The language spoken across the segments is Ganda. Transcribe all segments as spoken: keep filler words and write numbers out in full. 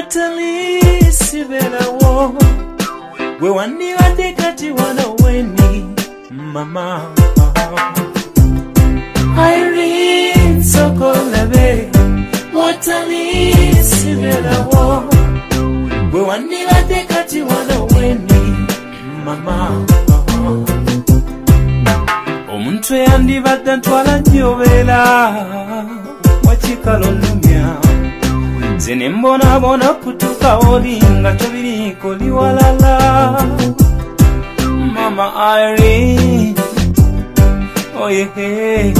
watali sibelawo we wandibadde kati wano weni mama Irene Sokolabe watali sibelawo we wandibadde kati wano weni mama omuntu yandibadde ntwala njobera wakikalo nnumya zene mbona bona kutuka oli nga tobiriko liwalala mama Irene oh yeah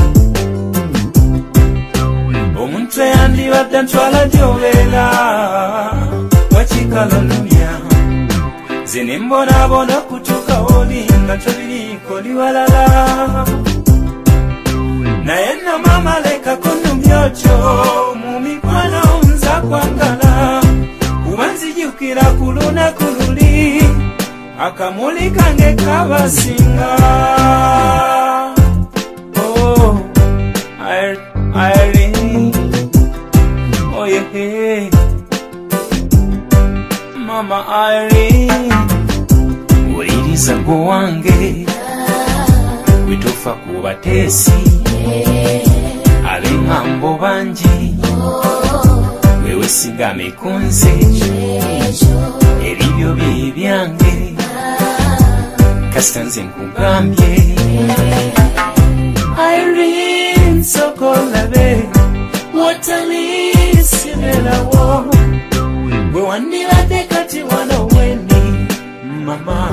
omuntu yandibadde ntwala njobera wakikalo nnumya zene mbona bona kutuka oli nga tobiriko liwalala naye nno mama leka kunnumyokyo mu mikwano nza kwagala kuba nzijukira ku lunaku luli akamuli kange kabasinga oh Irene oh yeah mama Irene uliriza gwo wange witufa ku bateesi ab'engambo bangi wewe sigame ku nze ebibyo bye byange kasita nze nkugambye Irene Sokolabe watali sibelawo we wandibadde kati wano weni mama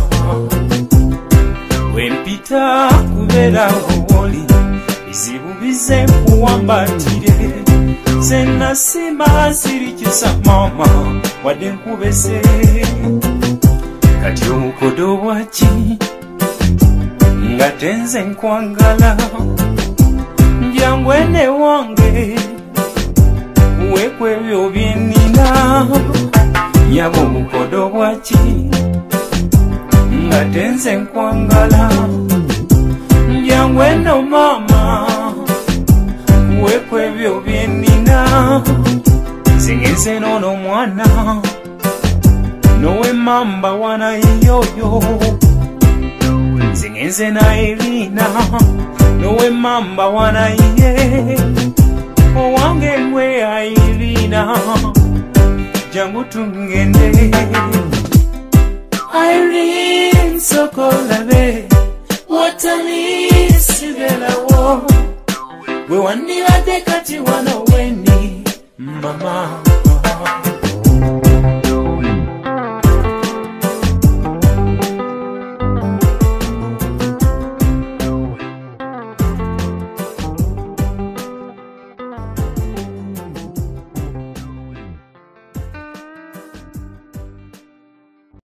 wempita kubeerawo woli bizibu bize nkuwambatire zena sima sirikyusa mama wadde nkubese kati obukodo bwaki nga tenze nkwagala njangwene wange weku ebyo byenina yaba obukodo bwaki nga tenze nkwagala njangweno mama weku ebyo byenina zingeze nono mwana nowe mamba wana yoyo zingeze na Elina nowe mamba wana ye owange mwe Elina jangu tungende Irene Sokolabe watali sibelawo we wandibadde kati wano weni mama